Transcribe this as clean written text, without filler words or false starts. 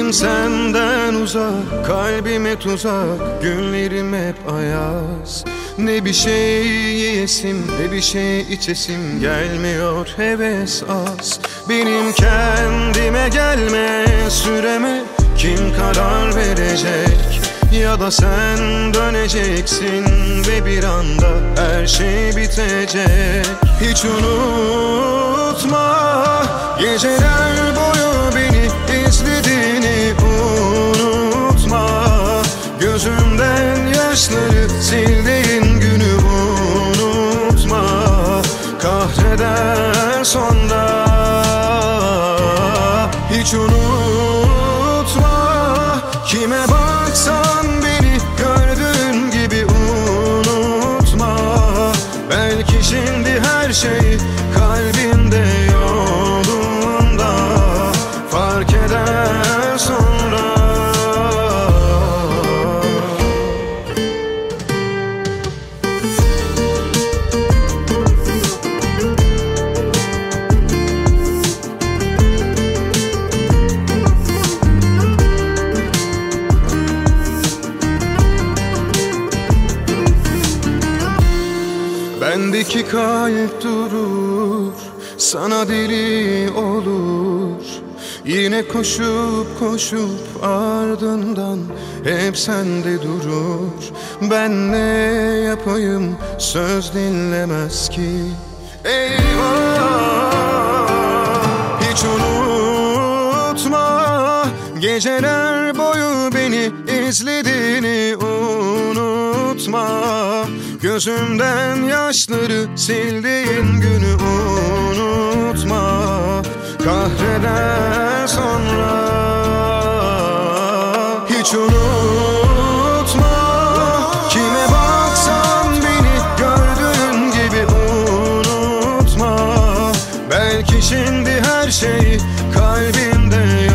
Evim senden uzak, kalbime tuzak, günlerim hep ayaz. Ne bir şey yiyesim, ne bir şey içesim gelmiyor, heves az. Benim kendime gelme süreme kim karar verecek? Ya da sen döneceksin ve bir anda her şey bitecek. Hiç unutma, geceler boyu beni izlediğini unutma. Gözümden yaşları sildiğin günü unutma. Kahreder sonra. Hiç unutma, kime baksan beni gördüğün gibi unutma. Belki şimdi her şey kalbinde yolunda, fark eder sonra. Bendeki kalp durur, sana deli olur. Yine koşup koşup ardından hep sende durur. Ben ne yapayım, söz dinlemez ki. Eyvah! Hiç unutma, geceler boyu beni izlediğini unutma. Gözümden yaşları sildiğin günü unutma. Kahreder sonra. Hiç unutma, kime baksan beni gördüğün gibi unutma. Belki şimdi her şey kalbinde